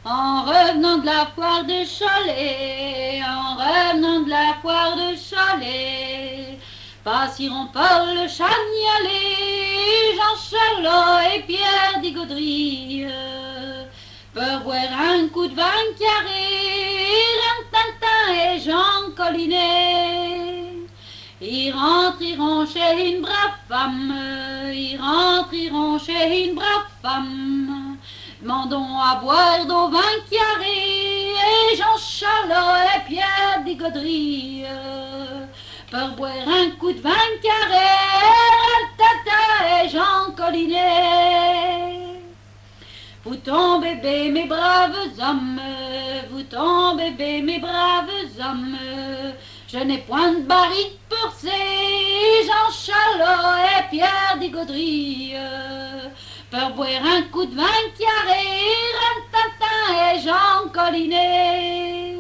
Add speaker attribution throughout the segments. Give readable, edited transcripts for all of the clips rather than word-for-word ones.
Speaker 1: En revenant de la foire de Cholet, en revenant de la foire de Cholet, passeront par le Chagnolet, Jean Charlot et Pierre Digaudry, pour boire un coup de vin carré, Rintintin et Jean Collinet. Ils rentreront chez une brave femme, ils rentreront chez une brave femme. Demandons à boire d'au vin carré, et Jean Charlot et Pierre Digaudry, pour boire un coup de vin carré, Tata et Jean Collinet. Vous tombez bébé mes braves hommes, vous tombez bébé mes braves hommes, je n'ai point de barrique pour ces Jean Charlot et Pierre Digaudry, pour boire un coup de vin carré, Rintintin et Jean Collinet.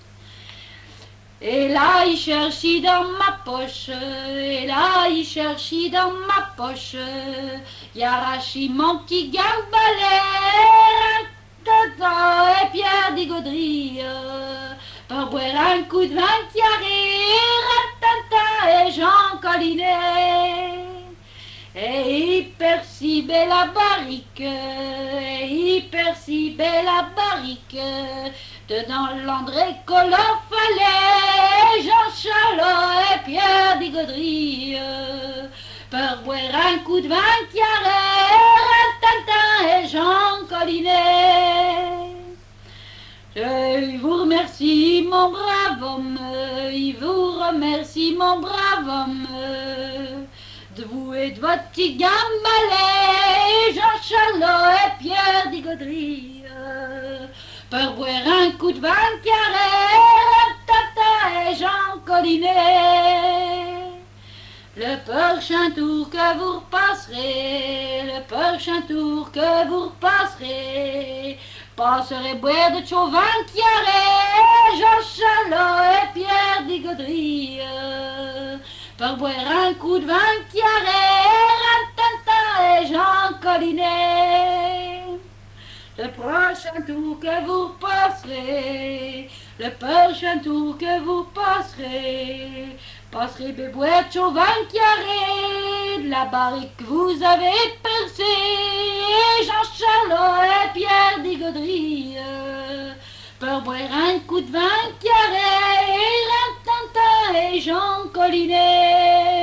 Speaker 1: Et là il cherchit dans ma poche, et là il cherchit dans ma poche, y arrachit mon petit gambalet, Rintintin et Pierre Digaudry, pour boire un coup de vin carré, Rintintin et Jean Collinet. Et il percibait la barrique, et il percibait la barrique, dedans l'André Collin fallait, Jean Charlot et Pierre Digaudry, pour boire un coup de vin carré, Rintintin et Jean Collinet. Je vous remercie mon brave homme, il vous remercie mon brave homme, de vous et de votre petit gambalet, Jean Charlot et Pierre Digaudry, pour boire un coup de vin carré, Tata et Jean Collinet. Le prochain tour que vous repasserez, le prochain tour que vous repasserez, passerez boire de chauvin carré, Jean Charlot et Pierre Digaudry, pour boire un coup de vin carré, Rintintin et Jean Collinet. Le prochain tour que vous passerez, le prochain tour que vous passerez, passerez boire de chauvin carré, de la barrique que vous avez percée, Jean Charlot et Pierre Digaudry, pour boire un coup de vin carré, Rintintin et Jean Collinet.